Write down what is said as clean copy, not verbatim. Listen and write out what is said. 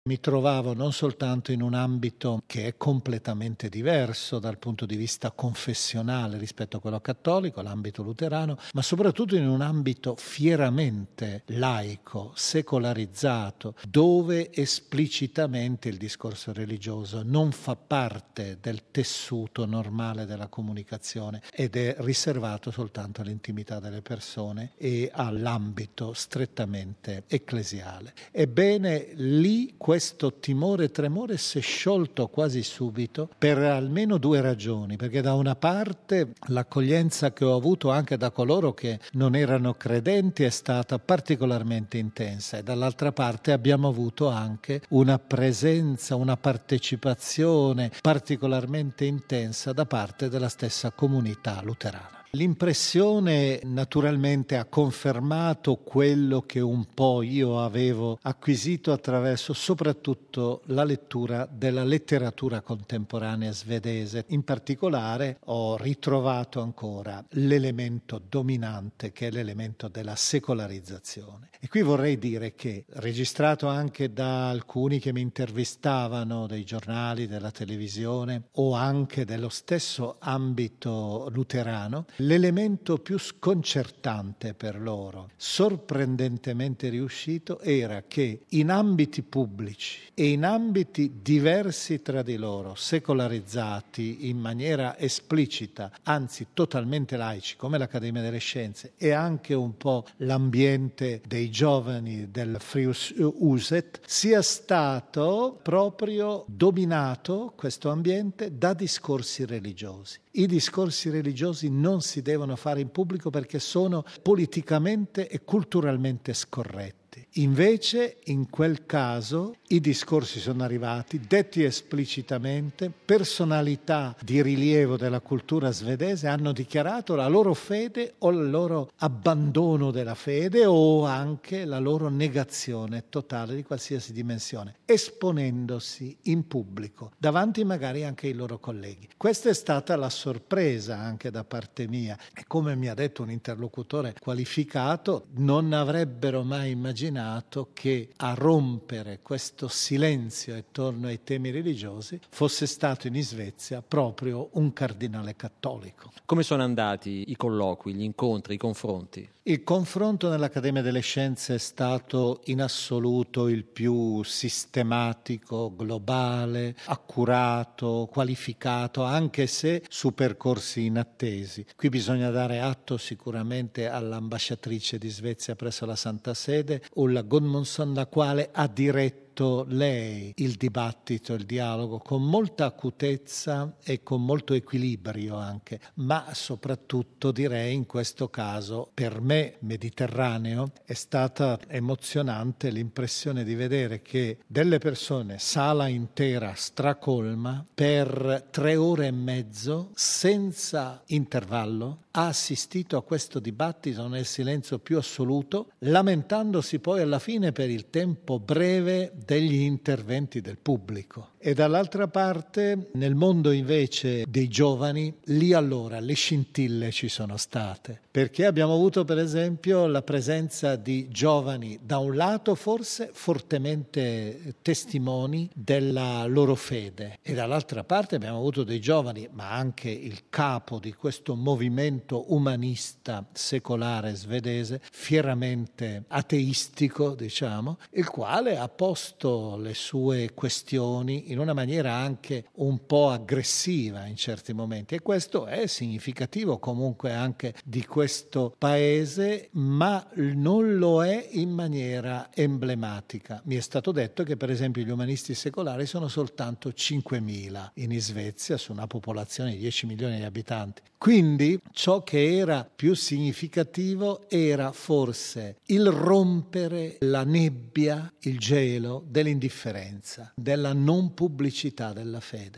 Mi trovavo non soltanto in un ambito che è completamente diverso dal punto di vista confessionale rispetto a quello cattolico, l'ambito luterano, ma soprattutto in un ambito fieramente laico, secolarizzato, dove esplicitamente il discorso religioso non fa parte del tessuto normale della comunicazione ed è riservato soltanto all'intimità delle persone e all'ambito strettamente ecclesiale. Ebbene, lì questo timore e tremore si è sciolto quasi subito per almeno due ragioni, perché da una parte l'accoglienza che ho avuto anche da coloro che non erano credenti è stata particolarmente intensa e dall'altra parte abbiamo avuto anche una presenza, una partecipazione particolarmente intensa da parte della stessa comunità luterana. L'impressione naturalmente ha confermato quello che un po' io avevo acquisito attraverso soprattutto la lettura della letteratura contemporanea svedese. In particolare ho ritrovato ancora l'elemento dominante che è l'elemento della secolarizzazione. E qui vorrei dire che, registrato anche da alcuni che mi intervistavano, dei giornali, della televisione o anche dello stesso ambito luterano, l'elemento più sconcertante per loro, sorprendentemente riuscito, era che in ambiti pubblici e in ambiti diversi tra di loro, secolarizzati in maniera esplicita, anzi totalmente laici, come l'Accademia delle Scienze e anche un po' l'ambiente dei giovani del Frius Uset, sia stato proprio dominato questo ambiente da discorsi religiosi. I discorsi religiosi non si devono fare in pubblico perché sono politicamente e culturalmente scorretti. Invece, in quel caso, i discorsi sono arrivati, detti esplicitamente, personalità di rilievo della cultura svedese hanno dichiarato la loro fede o il loro abbandono della fede o anche la loro negazione totale di qualsiasi dimensione, esponendosi in pubblico, davanti magari anche ai loro colleghi. Questa è stata la sorpresa anche da parte mia e come mi ha detto un interlocutore qualificato, non avrebbero mai immaginato che a rompere questo silenzio attorno ai temi religiosi fosse stato in Svezia proprio un cardinale cattolico. Come sono andati i colloqui, gli incontri, i confronti? Il confronto nell'Accademia delle Scienze è stato in assoluto il più sistematico, globale, accurato, qualificato, anche se su percorsi inattesi. Qui bisogna dare atto sicuramente all'ambasciatrice di Svezia presso la Santa Sede, Ulla Gudmundsson, la quale ha diretto lei il dibattito, il dialogo con molta acutezza e con molto equilibrio anche, ma soprattutto direi in questo caso per me mediterraneo è stata emozionante l'impressione di vedere che delle persone, sala intera stracolma, per 3 ore e mezzo senza intervallo ha assistito a questo dibattito nel silenzio più assoluto, lamentandosi poi alla fine per il tempo breve degli interventi del pubblico. E dall'altra parte, nel mondo invece dei giovani, lì allora le scintille ci sono state, perché abbiamo avuto per esempio la presenza di giovani, da un lato forse fortemente testimoni della loro fede, e dall'altra parte abbiamo avuto dei giovani, ma anche il capo di questo movimento umanista secolare svedese, fieramente ateistico, diciamo, il quale ha posto le sue questioni in una maniera anche un po' aggressiva in certi momenti, e questo è significativo comunque anche di questo paese, ma non lo è in maniera emblematica. Mi è stato detto che per esempio gli umanisti secolari sono soltanto 5.000 in Svezia su una popolazione di 10 milioni di abitanti. Quindi ciò che era più significativo era forse il rompere la nebbia, il gelo dell'indifferenza, della non pubblicità della fede.